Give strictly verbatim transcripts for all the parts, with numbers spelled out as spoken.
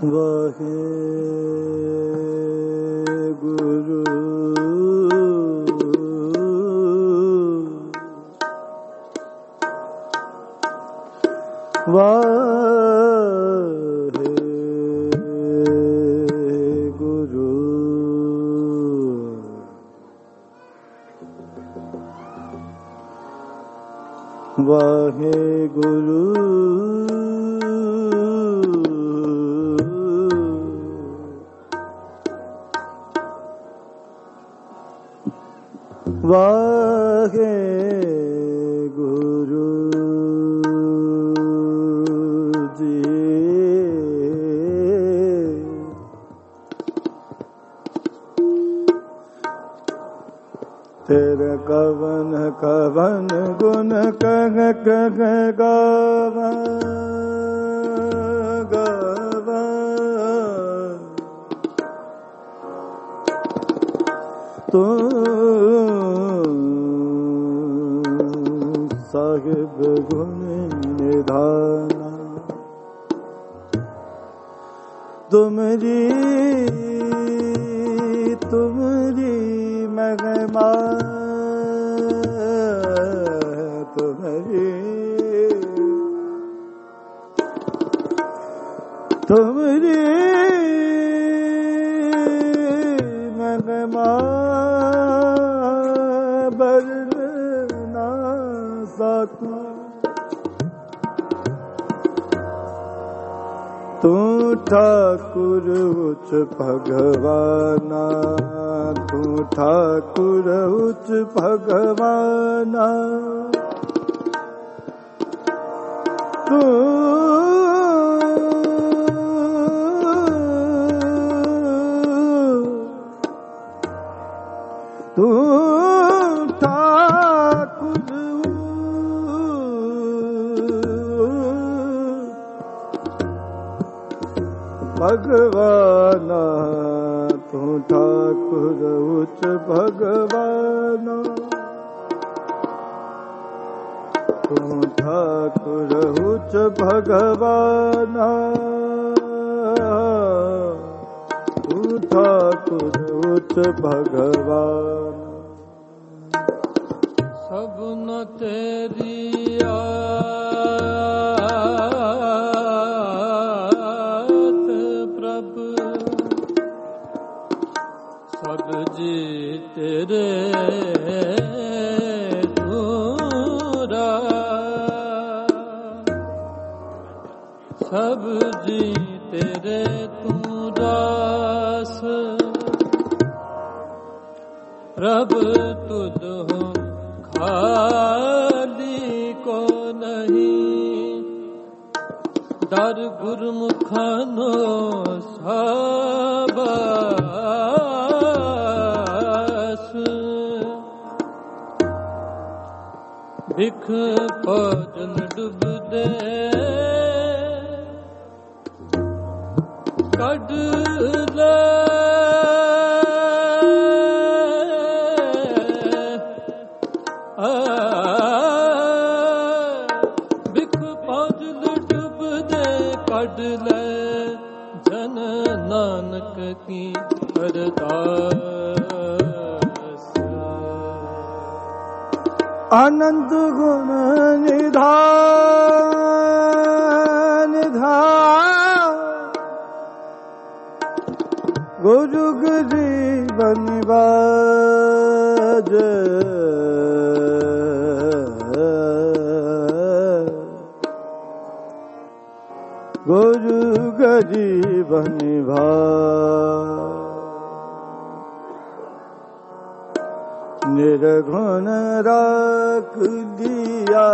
वाहे गुरु वाहे गुरु वाहे गुरु वाहे गुरु जी तेरे कवन कवन गुण कह कह गावा गावा तू साहिब गुण निधाना तुमरी तुमरी महिमा तुमरी तुमरी महिमा बरना सका तू ठाकुर उच्च भगवाना तू ठाकुर उच्च भगवाना तू तू ठाकुर भगवाना तू ठाकुर उच्च भगवाना तू ठाकुर उच्च भगवाना तू ठाकुर उच्च भगवान सब न तेरी तेरे दूरा सब जी तेरे तूरास प्रभ तुझ हो खाली को नहीं दर गुरमुखानो सबा भिख भोजन डूब दे कड ले भिख भोजन डूब दे कड ले जन नानक की अरदास आनंद गुण निधान निधान गुरु गरीब निवाज गुरु गरीब निवाज निर्गुण राख दिया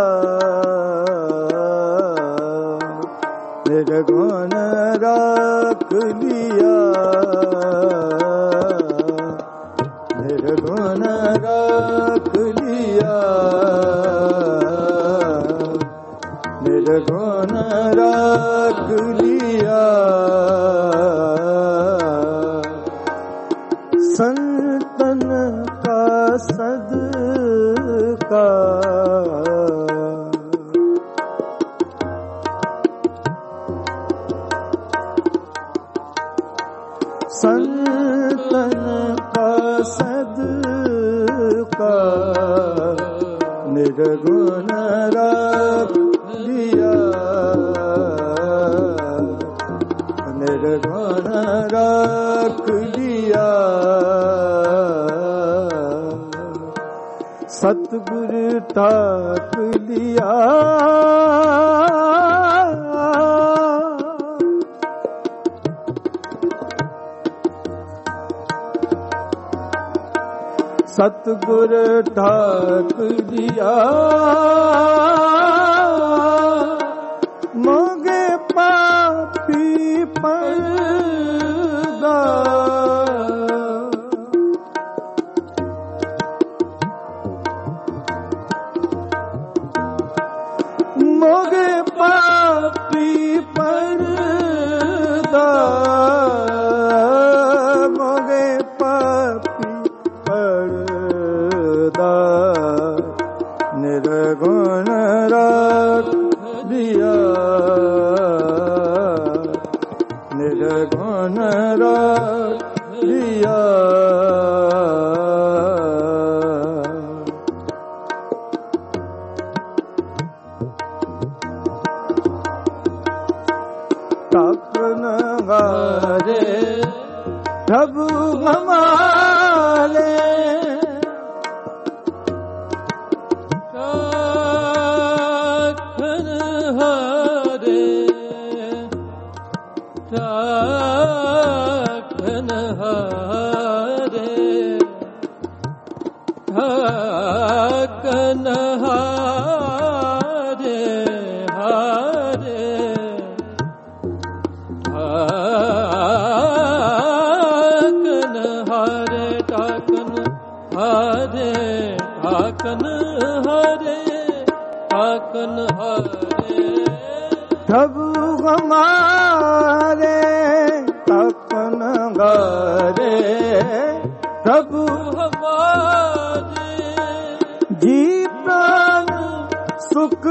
निर्गुण राख दिया निर्गुण राख लिया निर्गुण राख लिया संतन का सदका निर्गुण रख लिया, निर्गुण रख लिया। सतगुरु ठाक लिया, सतगुर ठाक लिया। मोगे पापी पर्दा, मोगे पापी पर्दा, मोगे पापी पर्दा। निर्गुण रख लिया, निर्गुण रख लिया। तपन गारे प्रभु हमारे, ठाकन हारे, ठाकन हारे, ठाकन हारे, हारे, ठाकन हारे, ठाकन हारे, ठाकन हारे, ठाकन हारे। प्रभु हमारे तपन गारे, प्रभु हमारे जी प्राण सुख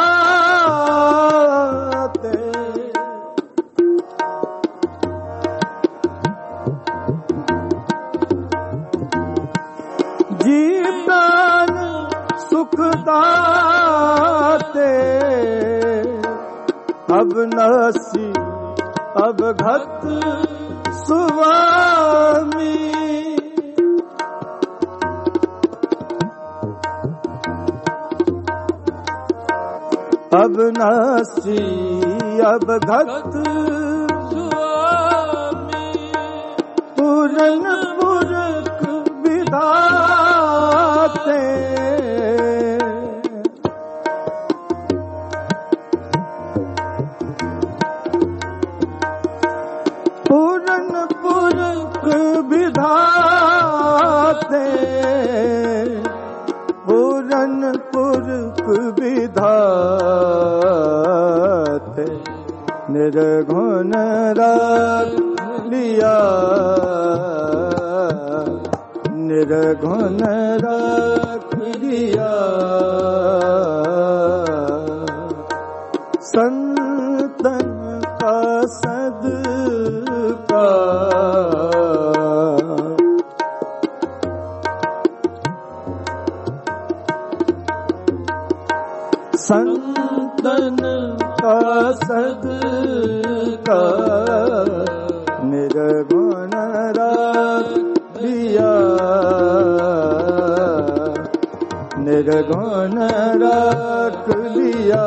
दाते। जी प्राण सुख दाते। अब नसी अब घत स्वामी, अब नसी अब घत स्वामी। पूरन पुरख विधाते। पूरन पुरख विधाते, पूरन पुरख विधाते। निर्गुण रख लिया, निर्गुण रख लिया। संतन का सदका, संतन का सदका। निर्गुण रख लिया, निर्गुण रख लिया।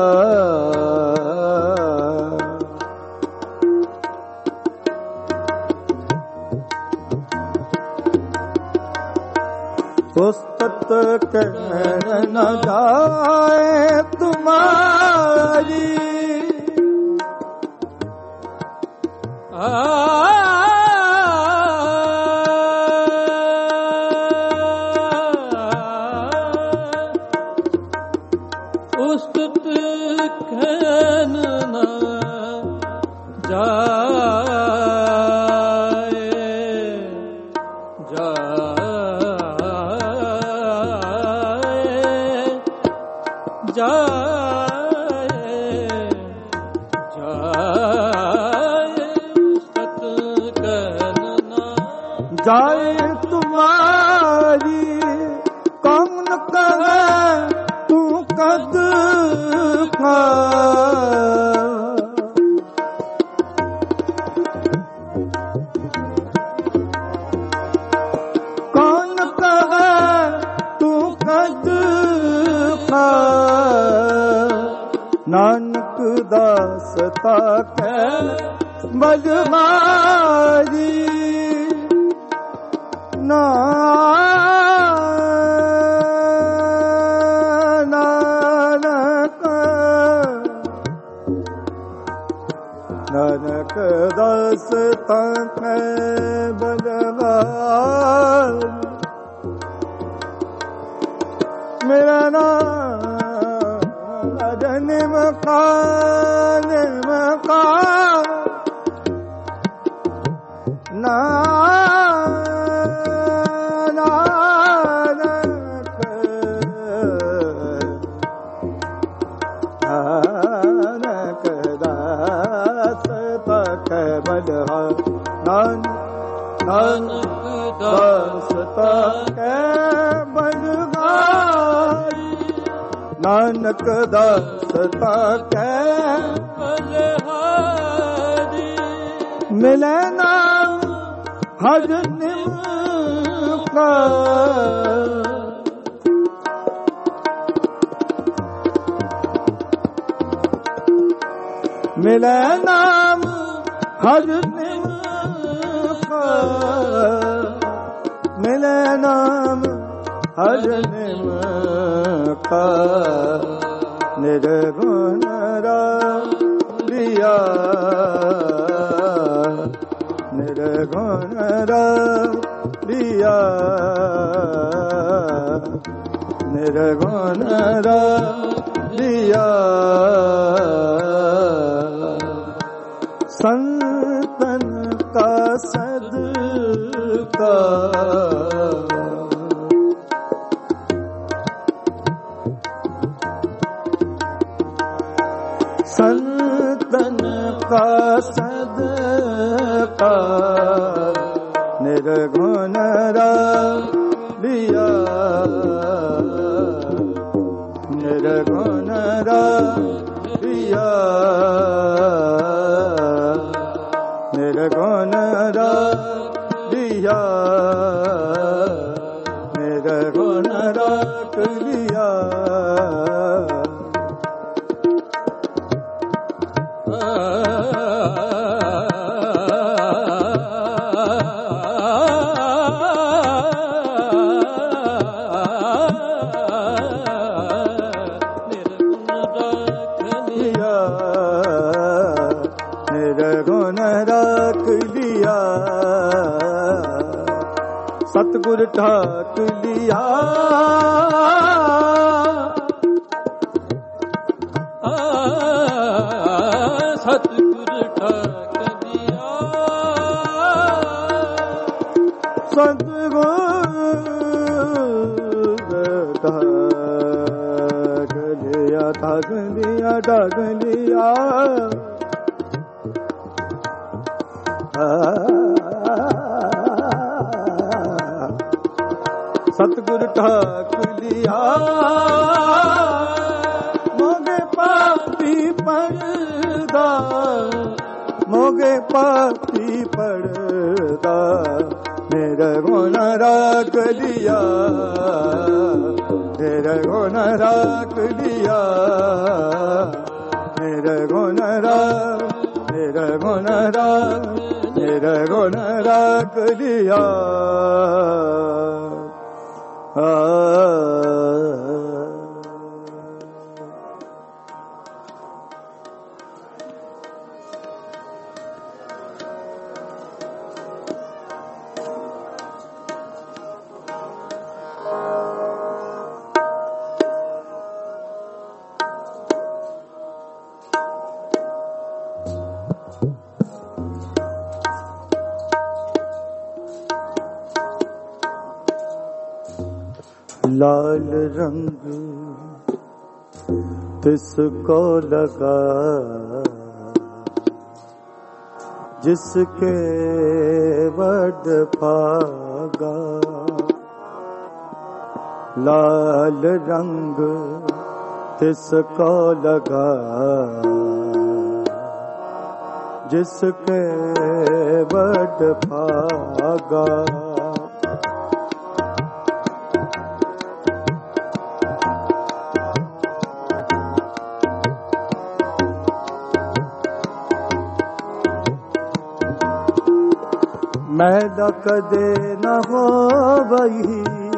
पुस्तक कहन न जाए तुम्हारी, पुस्तक कहन न जाए, जाए, जाए, जाए। पुस्तक कहन न जाए तुम्हारी कौन कहे नानक दास ताकै बलमारी नानक नानक दास ताकै बलमारी मेरा नाम निमकान निमकान ना नानक नानक दास ताकै बलहारी नानक दास ताकै बलहारी नानक दास ताकै बलहारी मिलै नाम हर निमकान मिलै नाम हर निमकान मिलै नाम हर निमकान निर्गुण रालिया निर्गुण रालिया निर्गुण रालिया संतन का सदका संतन का सदका निर्गुण रालिया निर्गुण रालिया निर्गुण रालिया निर्गुण राख लिया निर्गुण राख लिया सतगुर ठाक लिया सतगुर ठाक लिया सतगुर ठाक लिया ठाक लिया ठाक लिया सतगुर ठाक लिया मोगे पापी पड़दा मोगे पापी पड़दा मेरा गुण राख लिया मेरा गुण राख लिया मेरा गुण राख मेरा गुण राख मेरा गुण राख लिया आ लाल रंग तिसको लगा जिसके वड पागा लाल रंग तिसको लगा जिसके वड पागा मैला कदे न होवई,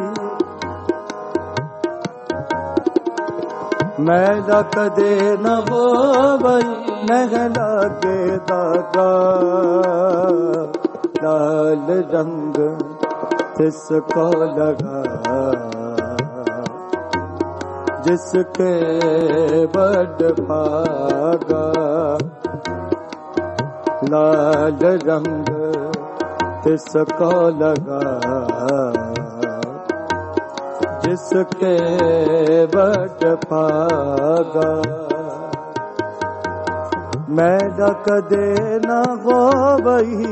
मैला कदे न होवई, नह लागे दागा लाल रंग तिसको लगा, जिसके बड़ भागा लाल रंग तिसको लगा, जिसके बड़ भागा। मैला कदे न होवई,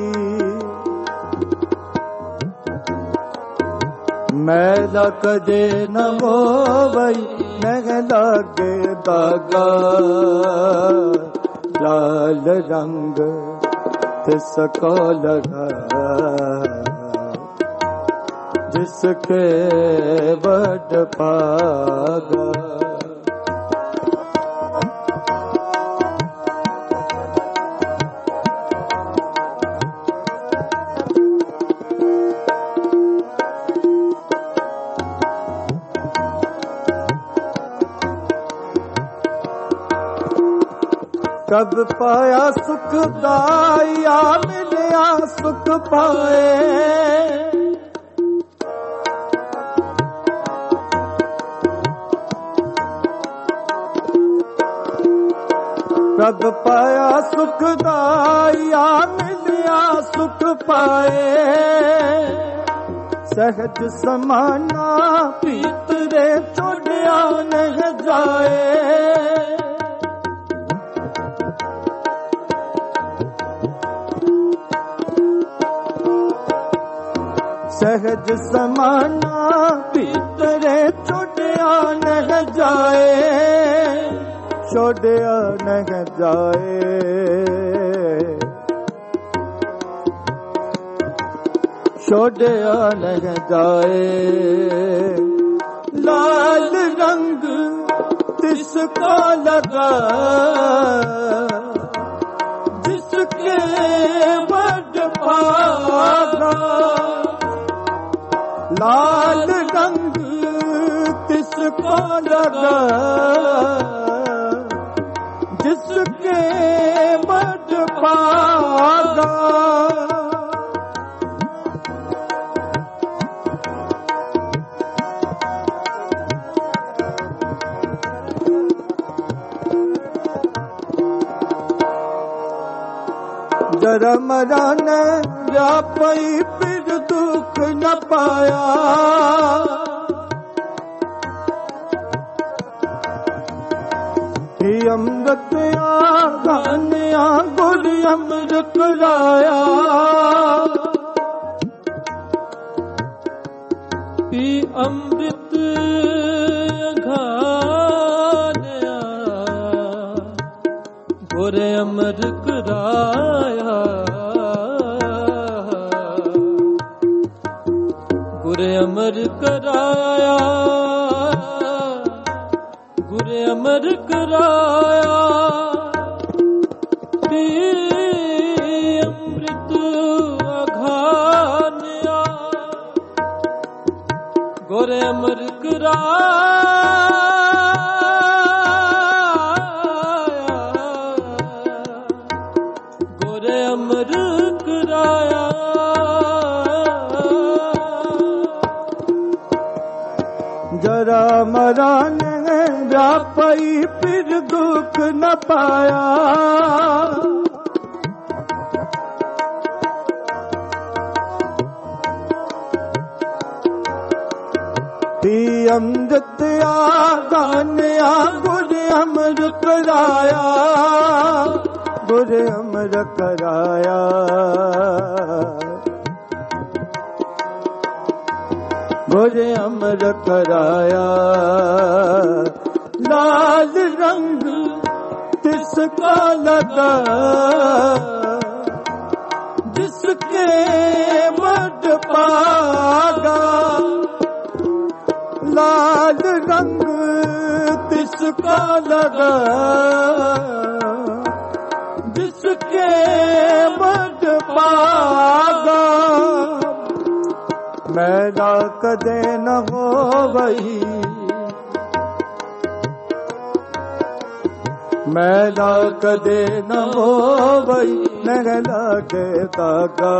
मैला कदे न होवई, नह लागे दागा लाल रंग तिसको लगा, जिसके बड़ भागा। कब पाया सुख दाया, मिलया सुख पाए, कब पाया सुख दाया, मिलया सुख पाए, सहज समाना पीतरे छोड़िया नह जाए, सहज समाना भीतरे छोड़िया नह जाए, छोड़िया नह जाए, छोड़िया नह जाए, लाल रंग तिसका लगा, जिसके बड़ भागा लाल रंग तिसको लगा, जिसके बड़ भागा। जरा मरा न व्यापी फिर दुख न पाया, ही अमृत आगानिया गुर अमृत राया, ही अमृत घानिया गुर अमृत राया, गुर अमर कराया, गुर अमर कराया, अमृत अघानिया गुर अमर कराया, गुर अमर कराया। जरा मरा ने व्यापी फिर दुख न पाया, ही अमृत आगानिया गुर अमृत कराया, गुर अमृत कराया, गुर अमृत कराया, लाल रंग तिसका लगा, जिसके बड़ भागा लाल रंग तिसका लगा, जिसके बड़ भागा। मैला कदे न होवई, मैला कदे न होवई, नह लागे तागा।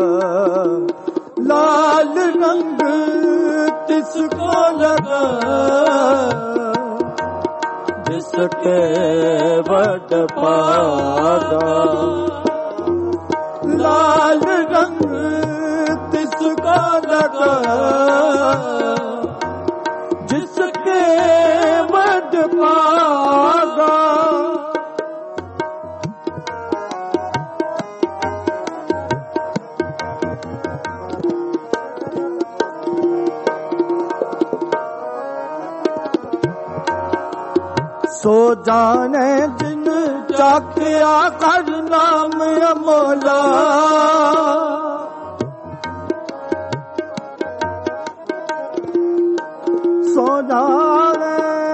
लाल रंग तिसको लगा, जिसके बड़ पागा। लाल रंग तिसको लगा, जिसके बड़ पागा। सो जाने जिन चाखिया कर नाम अमोला, सो जाने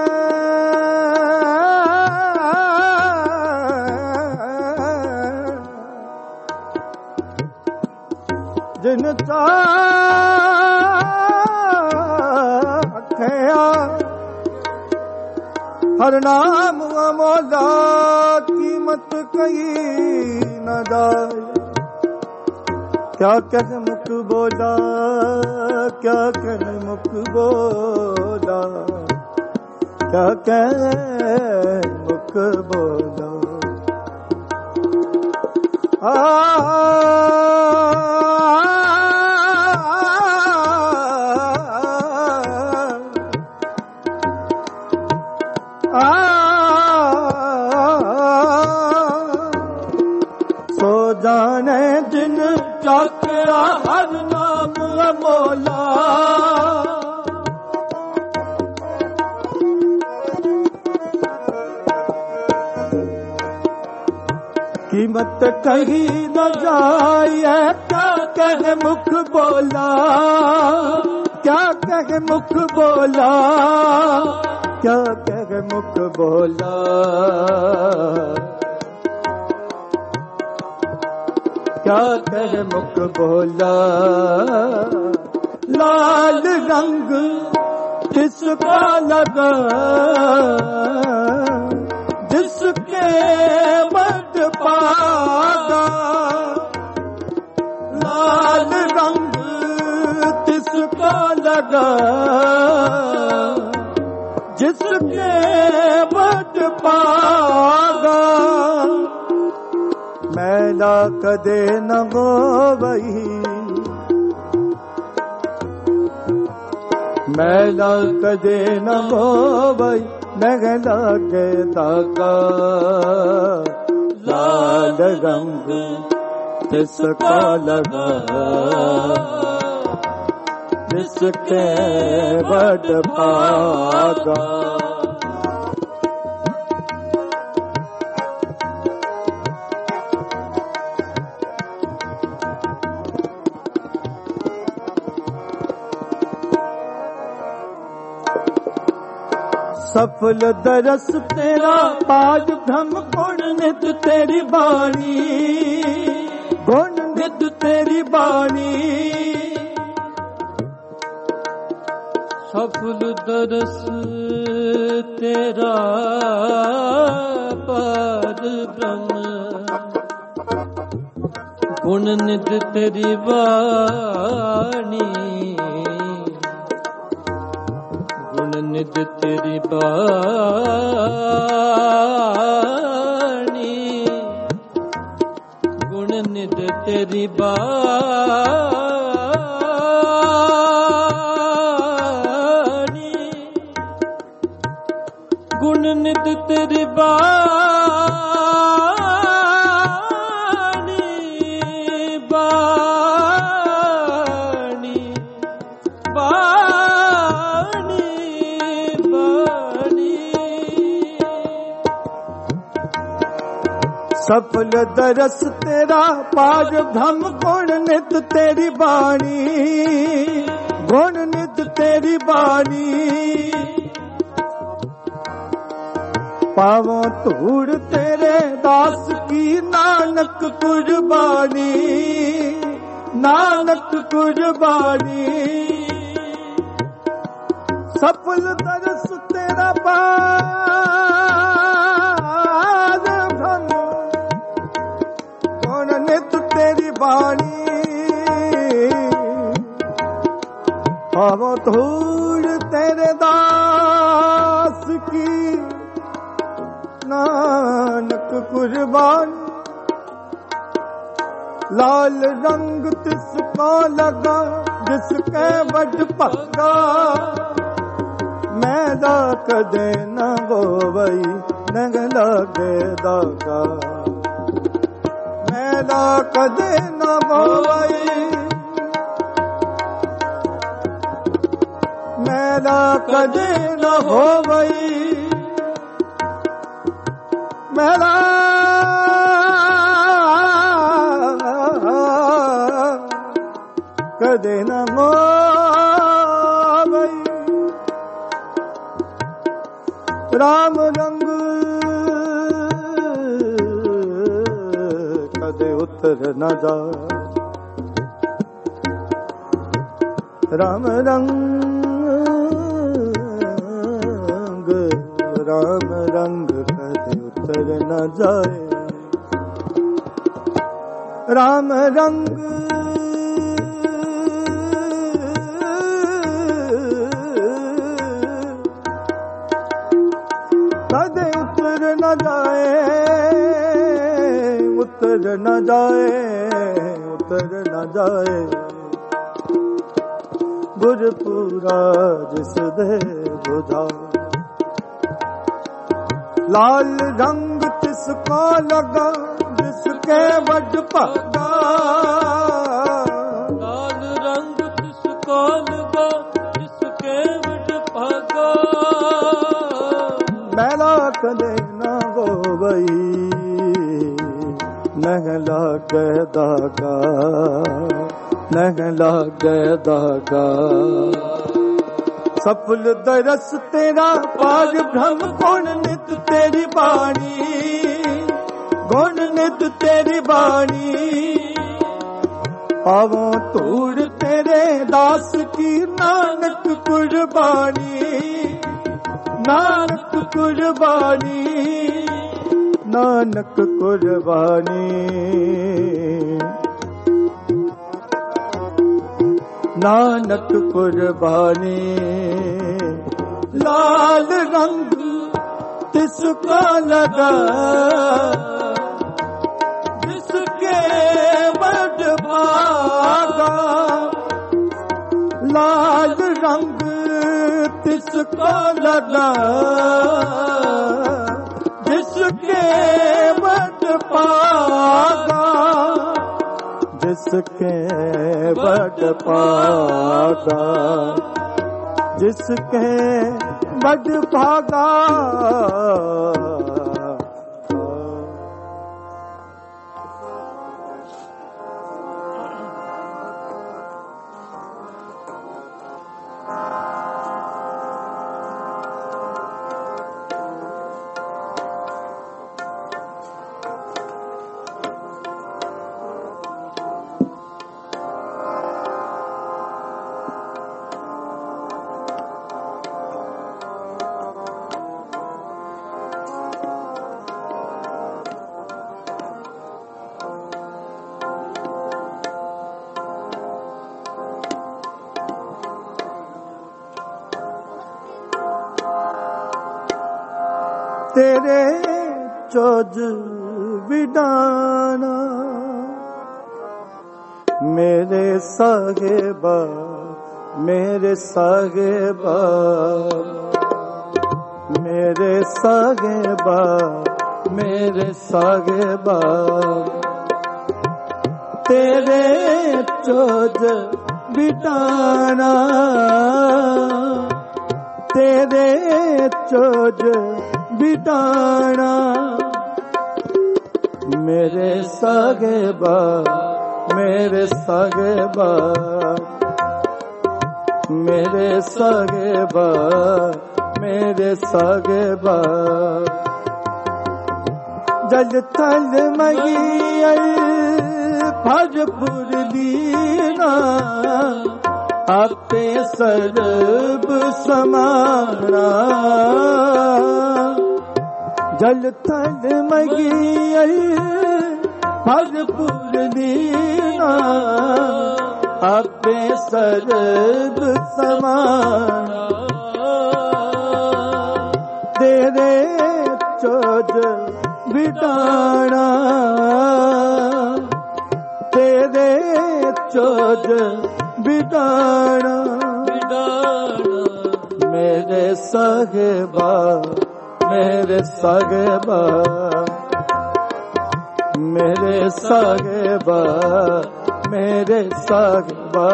जिन चाखिया हर नाम अमोला, कीमत कही न जाए। क्या कह मुख बोला, क्या कह मुख बोला, क्या कह मुख बोला। आ सो जाने जिन चाकरा हर नाम अमोला, कीमत कही न जाए। क्या कह मुख बोला, क्या कह मुख बोला, क्या कह मुख बोला। क्या कह मुख बोला। लाल रंग जिसका लगा, जिसके बड़ पागा। लाल रंग जिसका लगा, जिसके बड़ पागा। मैला कदे न होवई, मैला कदे न होवई, नह लागे तागा। लाल रंग जिसका लगा, जिसके बड़ पागा। सफल दरस तेरा पाद भ्रम गुण नित तेरी बाणी, गुण नित तेरी बाणी। सफल दरस तेरा पाद भ्रम गुण नित तेरी बाणी। निध तेरी बाणी, गुण निध तेरी बाणी, गुण निध तेरी बाणी, बाणी, बाणी। सफल दरस तेरा पाद भ्रम गुण नित तेरी बाणी, गुण नित तेरी बाणी। पावों धूड़ तेरे दास की नानक कुर्बानी, नानक कुर्बानी सफल तरस तेरा पाद धन गुण नित तेरी बाणी पावो धूल तेरे दास की नानक कुर्बानी लाल रंग तिसको लगा जिसके बड़ पगा मैदा कदे न गोवई नग लगे दागा मैदा कदे न गोवई मैदा कदे न होवई मैदा कदे न मोवई राम रंग कदे उतर न जाए राम रंग राम रंग कदे उतर न जाए राम रंग कदे उतर न जाए उतर न जाए उतर न जाए गुरपुरा जिस दे बुझा लाल रंग तिसको लगा जिसके बड़ पगा लाल रंग तिसको लगा जिसके बड़ पगा मैला कदे न गोवई नहला के दागा नहला के दागा सफल दरस तेरा पार भ्रम गुण नित तेरी बाणी गुण नित तेरी बाणी पावो तूड़ तेरे दास की नानक कुर्बानी नानक कुर्बानी नानक कुर्बानी नानक कुर्बानी लाल रंग तिसका लगा जिसके बड़ भागा लाल रंग तिसका लगा जिसके बड़ पागा जिसके बड़ पागा जिसके बड़ भागा तेरे चोज विडाना मेरे साहेबा मेरे साहेबा मेरे साहेबा मेरे साहेबा तेरे चोज विडाना तेरे चोज बिटाना मेरे साहेबा मेरे साहेबा मेरे साहेबा मेरे साहेबा जल थल मगी भजपुर लीना आपे सर्ब समाना जल थल मगियल भजपुर लीना आपे सर्ब समाना तेरे चोज बिटाना तेरे चोज बिटाना मेरे साहिबा मेरे साहिबा मेरे साहिबा मेरे साहिबा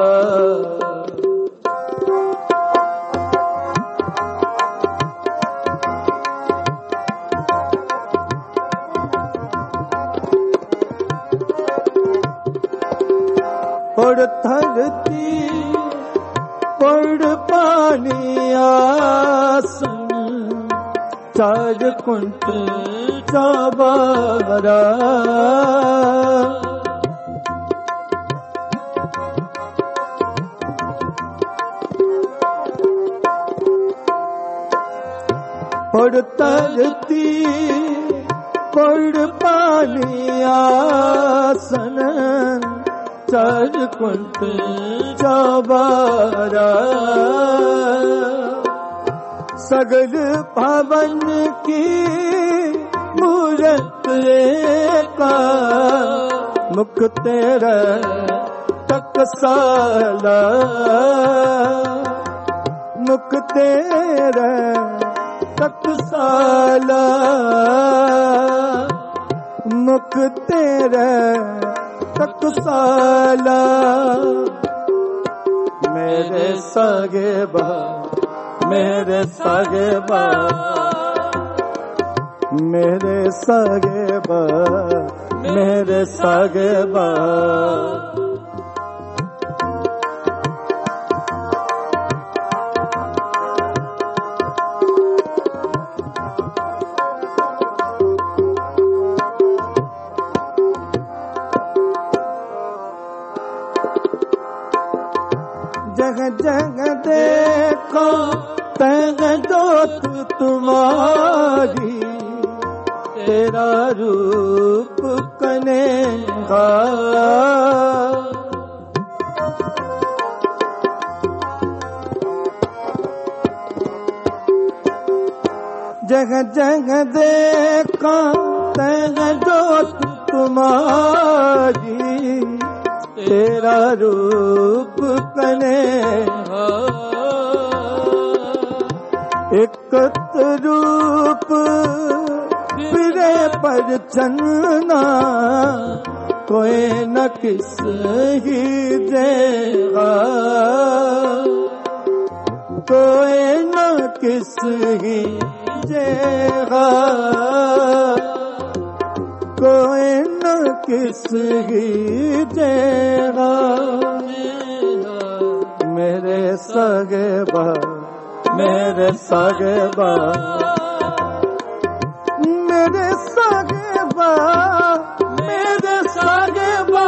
पड़ धरती पड़ पानी आसन चार कुंट चाबारा पड़ धरती पड़ पानी आसन चार कुंट चाबारा सगल पावन की मूरत का मुख तेरा टकसाला मुख तेरा टकसाला मुख तेरा टकसाला मेरे साहिबा मेरे साहिबा मेरे साहिबा मेरे साहिबा जग जग देखो तग जोत तुम्हारी तेरा रूप कनेगा जग जग देखो तग जोत तुम्हारी तेरा रूप कने एकत रूप फिरे पर चन्ना कोई न किस ही देगा कोई न किस ही देगा कोई न किस ही देगा मेरे साहिबा मेरे साहिबा मेरे साहिबा मेरे साहिबा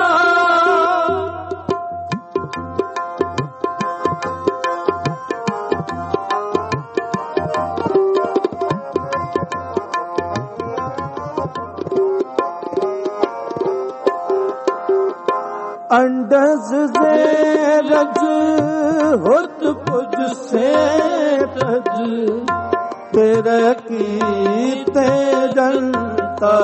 अंडज से रज होत पुज से रज तेरे की ते जनता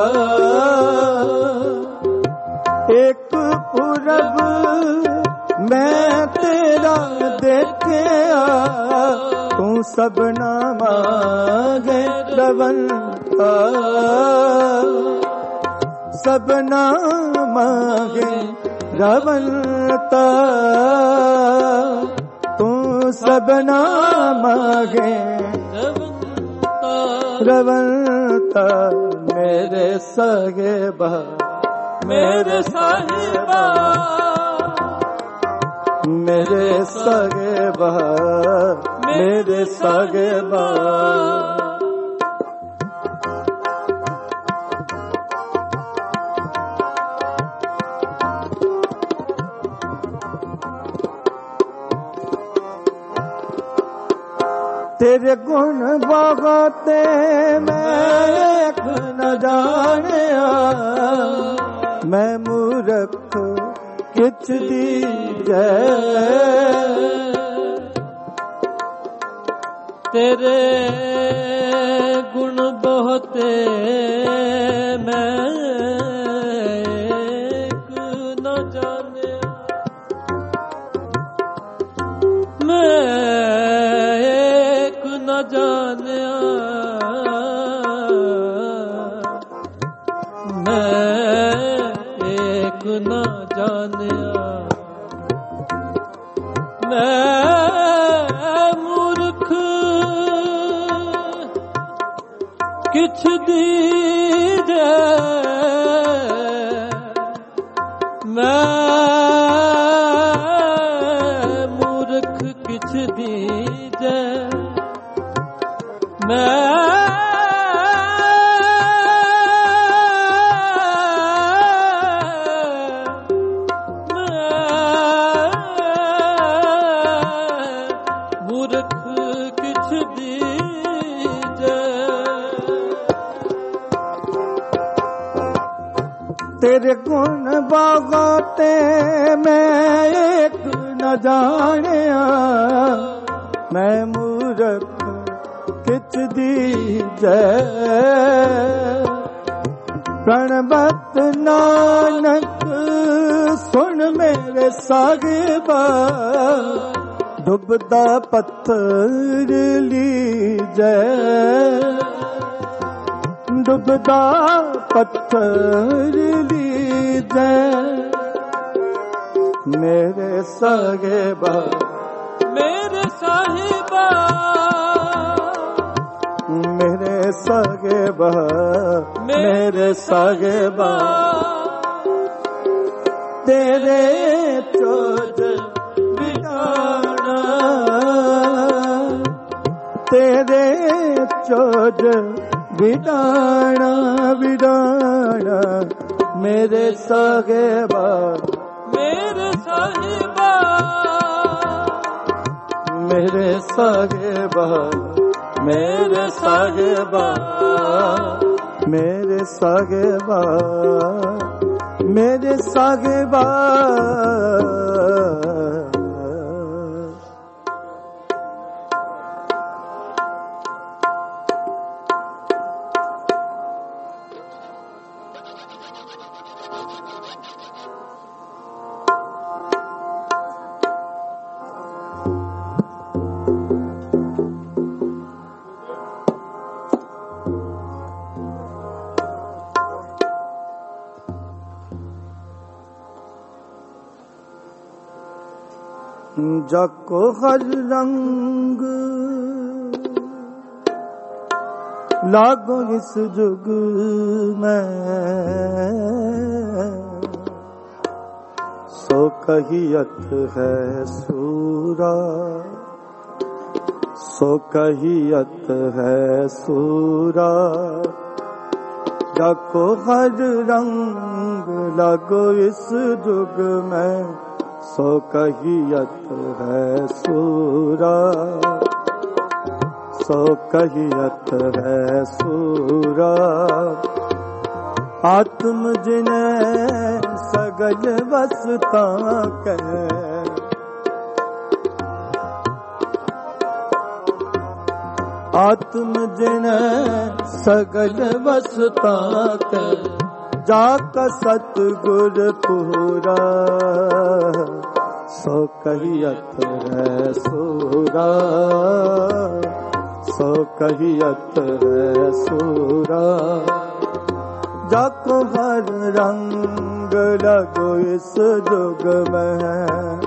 एक पूरब मैं तेरा देखे तू सब ना मांगे रवंता सब ना मांगे रवंता तू सब ना मांगे रवंता मेरे साहिबा मेरे साहिबा मेरे साहिबा मेरे साहिबा तेरे गुण बहुते मैं न जानिया, मैं मूर्ख किछ दीजै। तेरे गुण बहुते मैं न जाने, मैं एक न जानिया, मैं एक न जानिया, मैं मूर्ख किछ दीजै, मैं मूर्ख किछ दीजै, मैं तेरे गुण बहुते मैं एक न जानिया, मैं मूर्ख किछ दीजै। प्रणबत नानक सुन मेरे साहिबा, डुबदा पत्थर लीजै, डुबदा पत्थर लीजै। मेरे साहिबा, मेरे साहिबा, मेरे साहिबा, मेरे साहिबा, तेरे चोज बिडाना, तेरे चोज बिडाना, बिडाना मेरे साहिबा, मेरे साहिबा, मेरे साहिबा, मेरे साहिबा, मेरे साहिबा, मेरे साहिबा। जाको हर रंग लागो इस जुग में, सो कहियत है सूरा, सो कहियत है सूरा। जाको हर रंग लागो इस जुग में, सो कहियत है सूरा, सो कहियत है सूरा। आत्म जिने सगल वसता कह, आत्म जिने सगल वसता कह। जाका सतगुर पूरा, सो कहियत है सूरा, सो कहियत है सूरा। जाको हर रंग लगो इस जुग में,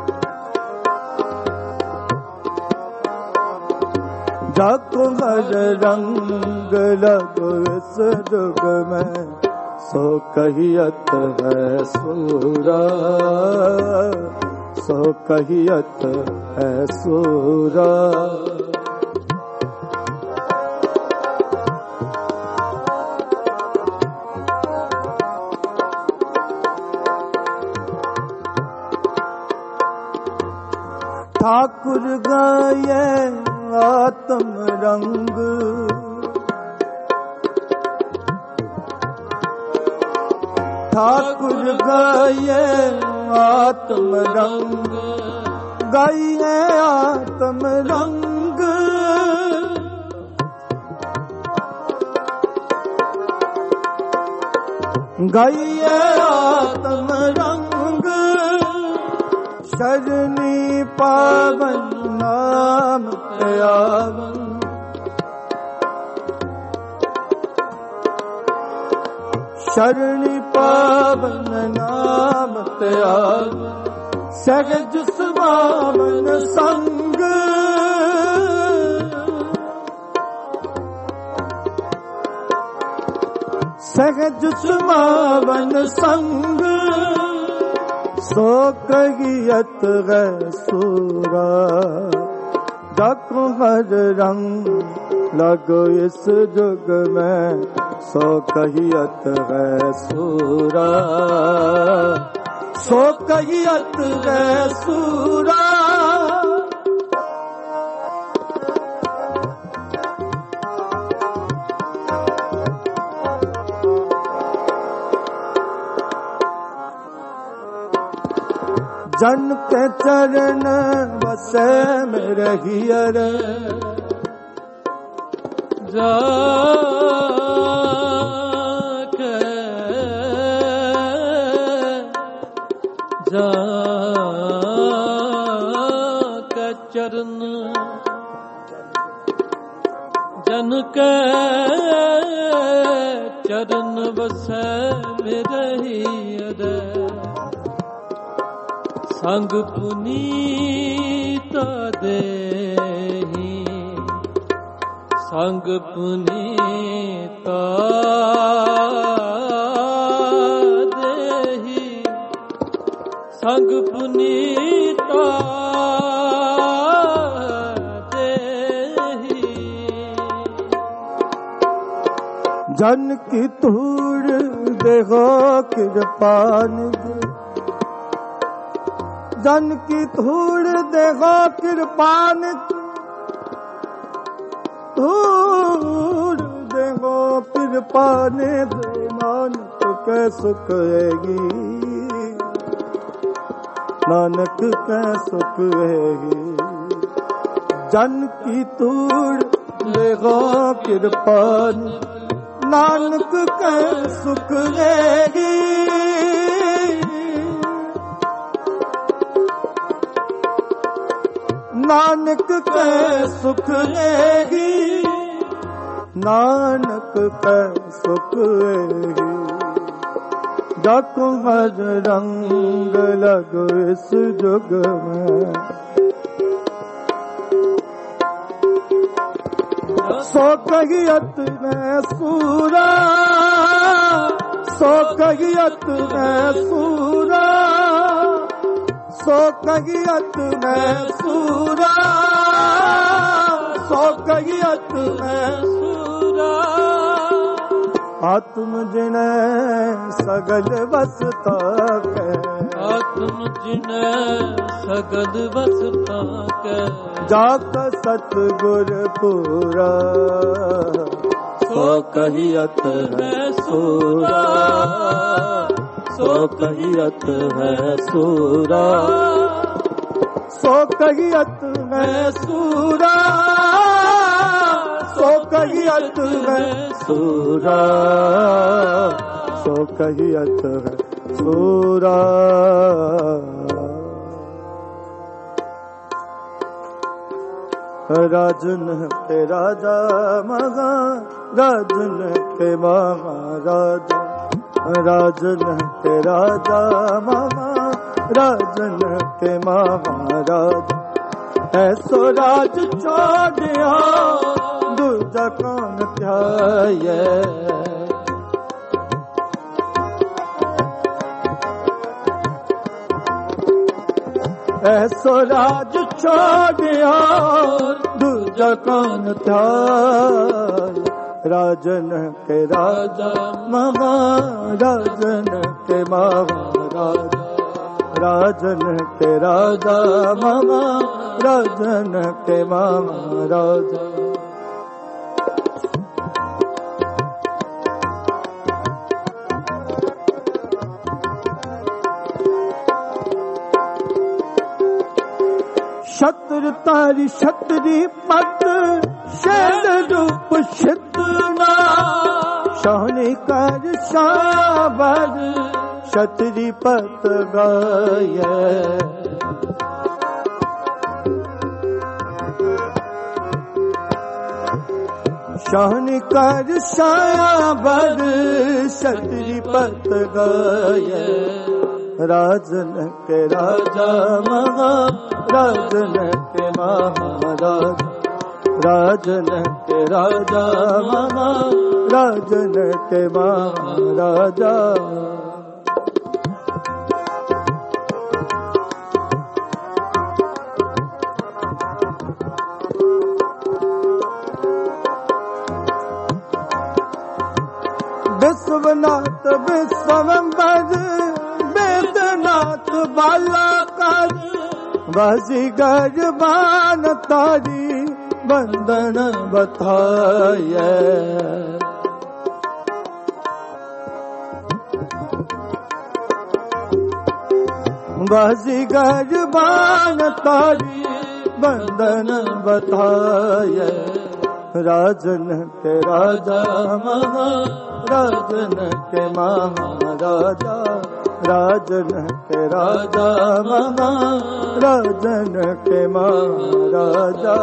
जाको हर रंग लगो इस जुग में, सो कहियत है सूरा, सो कहियत है सूरा। ठाकुर गाये आत्म रंग ठाकुर गाये आत्म रंग गाये आत्म रंग गाये आत्म रंग शरणी पावन नाम त्यागन शरणी पावन नाम त्यागन सहज सुभावन संग सहज सुभावन संग सो कहियत है सूरा जाको हर रंग लगो इस जुग में सो कहियत है सूरा सो कहियत है सूरा जन के चरण बसे में रहियर जाके जाके चरण जन के चरण बसे में रहियर संग पुनीता देहि संग पुनीता देहि संग पुनीता देहि जन की धूड़ देखो कृपान जन की धूड़ देखो कृपान धूड़ देखो कृपान नानक के सुख हैगी नानक के सुख हैगी जन की धूड़ देखो कृपान नानक के सुख हैगी नानक के सुख लेगी नानक के सुख लेगी जाको हर रंग लगो इस जुग में सो कहियत में सूरा सो कहियत में सूरा सो कहियत में सूरा सो कहियत में सूरा आत्म जिने सगल बसता के आत्म जिने सगल बसता के जात सतगुर पूरा सो कहियत है सूरा सो कहियत है सूरा सो कहियत है सूरा सो कहियत है सूरा सो कहियत है सूरा राजन के राजा महा राजन के महाराजा राजन के राजा महाराजन के महाराजा ऐसो राज छोड़िया दूजा कौन ध्याये ऐसो राज छोड़िया दूजा कौन ध्याये राजन के राजा महाराजन के महाराजा राजन के राजा मामा राजन के मामा राजा। छत्र तारी छतरी पट शैल रूप छितना शानी कर शाबर छतरी पत गाय। शानी कर शाबर छतरी पत गाय। राजन के राजा महा राजन के महाराज। राजन के राजा महा राजन के महाराजा। विश्वनाथ विश्वम्बर वेदनाथ बालाकार। बाजीगर बान तारी बंदन बताय। बाजीगर बान तारी बंदन बताय। राजन के राजा महा राजन के महाराजा। राजन के राजा महा राजन के महाराजा।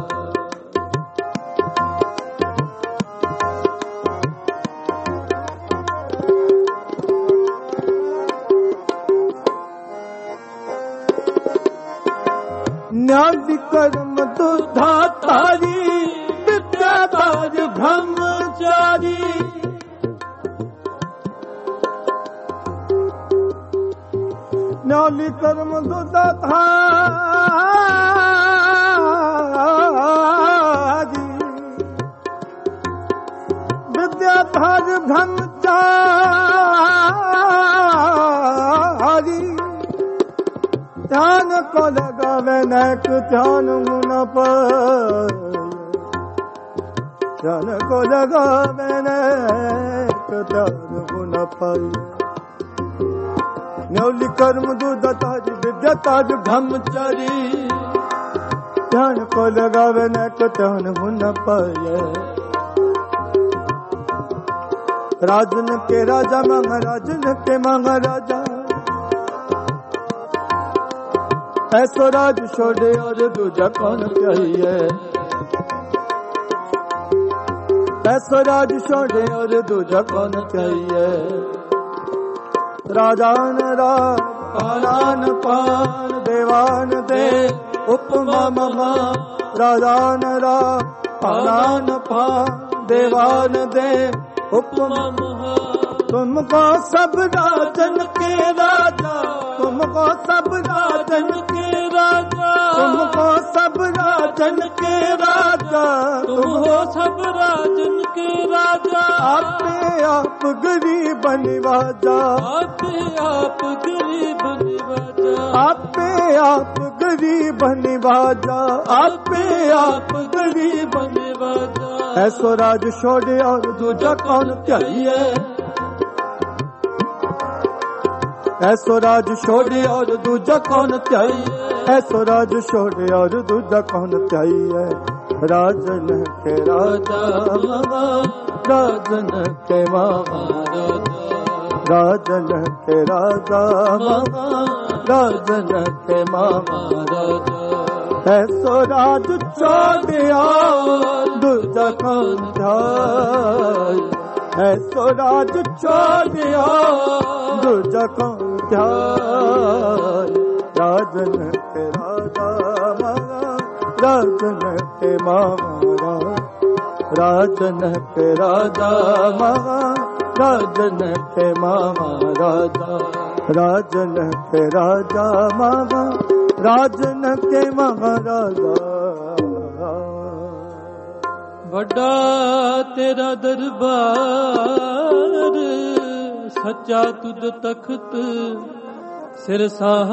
न्याय कर्म दुधा तारी विद्याधार ब्रह्मचारी। न्याय कर्म दुधा तारी विद्याधार ब्रह्मचारी। ध्यान को लगावे नैक ध्यान मुन पाय। ध्यान को लगावे नैक ध्यान मुन पाय। न्यौली कर्म दूध ताज विद्या ताज ब्रह्मचारी। ध्यान को लगावे नैक ध्यान मुन पाय। राजन के राजा महाराजन के महाराजा। ऐसो राज छोड़े और दूजा कौन चाहिए। ऐसो राज छोड़े और दूजा कौन चाहिए। राजान राज पारान पान देवान दे उपमा ममा। राजान राज पारान पान देवान दे उपमा महा। तुमको सब राजन के राजा। तुमको सब राजन के राजा। तुमको सब राजन के राजा। तुम हो सब राजन के राजा। आपे आप गरीब निवाजा। आपे आप गरीब निवाजा। आपे आप गरीब निवाजा। आपे आप गरीब निवाजा। ऐसो राज छोड़े और दूजा कौन चाहिए। ऐसो राज छोड़े और दूजा कौन चाहिए। ऐसो राज छोड़े और दूजा कौन चाहिए। राजन के राजा महा राजन के महाराजा। राजन के राजा महा राजन के महाराजा। ऐसो राज छोड़े और दूजा कौन चाहिए। ऐसो राज छोड़े और दूजा कौन राजन के राजा महा राजन के महाराजा। राजन के राजा महा राजन के महाराजा। राजन के राजा महा राजन के महाराजा। बड़ा तेरा दरबार सच्चा तुझ तख्त ਸਿਰਸਾਹ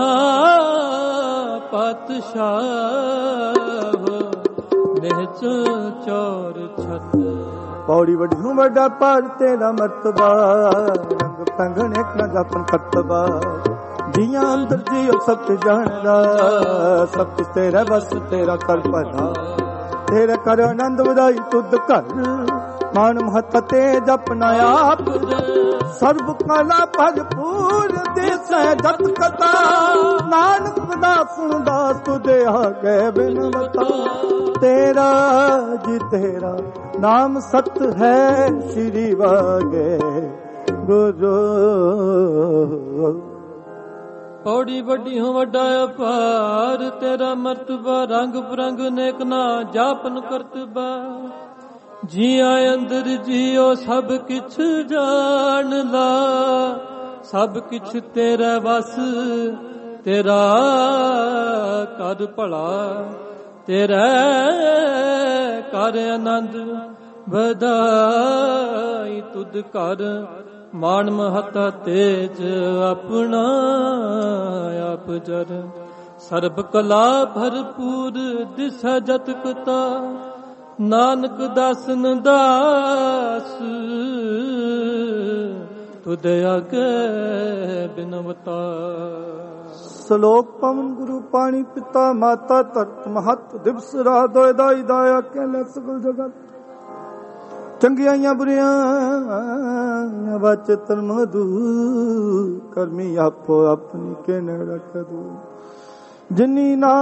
ਪਾਤਸ਼ਾਹ ਨਿਹਚ ਚੌਰ ਛਤ। ਪੌੜੀ ਵੱਡੂ ਵੱਡਾ ਪਰ ਤੇਰਾ ਮਰਤਬਾ ਰੰਗ ਪੰਗਣ ਇੱਕ ਨਾ ਜਪਨ ਕਰਤਬਾ। ਜੀਆਂ ਅੰਦਰ ਜੀਓ ਸਭ ਤੇ ਜਾਣਦਾ ਸਭ ਕੁਛ ਤੇਰਾ ਬਸ ਤੇਰਾ ਕਰ ਭਲਾ। ਤੇਰੇ ਕਰ ਆਨੰਦ ਵਧਾਈ ਤੁਧ ਘਰ ਮਾਨ ਮਹਤ ਤੇ ਜਪਨਾ ਆਪ। ਸਰਬ ਕਲਾ ਭਰਪੂਰ ਦੇਸੈ ਜਤ ਕਥਾ ਨਾਨਕ ਦਾ ਸੁਣਦਾ ਤੁਦੇ ਆ ਗਏ ਬਿਨਵਤਾ। ਤੇਰਾ ਜੀ ਤੇਰਾ ਨਾਮ ਸਤ ਹੈ ਸ਼੍ਰੀ ਵਾਗੇ ਗੁਰੂ। ਪੌੜੀ ਵੱਡੀ ਹੋ ਵੱਡਾ ਅਪਾਰ ਤੇਰਾ ਮਰਤਬਾ ਰੰਗ ਬਰੰਗ ਨੇਕ ਨਾ ਜਾਪਨ ਕਰਤਬਾ। ਜੀਆਂ ਅੰਦਰ ਜੀਓ ਸਭ ਕਿਛ ਜਾਣ ਲਾ ਸਭ ਕਿਛ ਤੇਰਾ ਵਸ ਤੇਰਾ ਕਰ ਭਲਾ। ਤੇਰਾ ਕਰ ਆਨੰਦ ਵਧਾਈ ਤੁਧ ਕਰ ਮਾਨ ਮਹਤਾ ਤੇਜ ਆਪਣਾ ਆਪ ਜਰ। ਸਰਬ ਕਲਾ ਭਰਪੂਰ ਦਿਸੈ ਜਤ ਕਤਾ ਨਾਨਕ ਦਾਸਨ ਦਾਸ ਤੁਧ ਆਗੇ ਬਿਨਵਤਾ। ਸਲੋਕ ਪਵਨ ਗੁਰੂ ਪਾਣੀ ਪਿਤਾ ਮਾਤਾ ਧਰਤ ਮਹਤ ਦਿਵਸ ਰਾਤ ਦੋਇ ਦਾਈ ਦਾਇਆ ਕਹਿ ਸਗਲ ਜਗਤ। ਚੰਗਿਆਈਆਂ ਬੁਰੀਆਂ ਬਚਤਨ ਮਧੂ ਕਰਮੀ ਆਪੋ ਆਪਣੀ ਕੇ ਨੜ ਕਦੂ। ਜਿਨੀ ਨਾਮ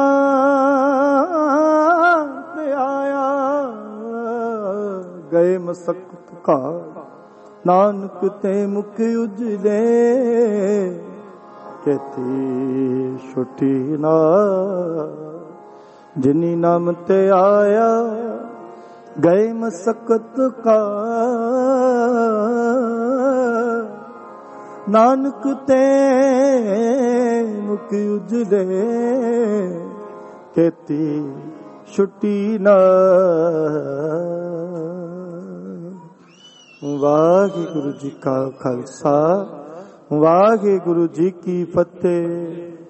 ਤੇ ਆਇਆ ਗਏ ਮਸਕਤ ਘਾਟ ਨਾਨਕ ਤੇ ਮੁਖ ਉਜਲੇ ਕੇਤੀ ਛੁਟੀ ਨਾ। ਜਿਨੀ ਨਾਮ ਤੇ ਆਇਆ ਗਏ ਮਸਕਤ ਕਾ ਨਾਨਕ ਤੇ ਮੁਖ ਉਜਲੇ ਕੇਤੀ ਛੁੱਟੀ ਨਾ। ਵਾਹਿਗੁਰੂ ਜੀ ਕਾ ਖਾਲਸਾ ਵਾਹਿਗੁਰੂ ਜੀ ਕੀ ਫਤਿਹ।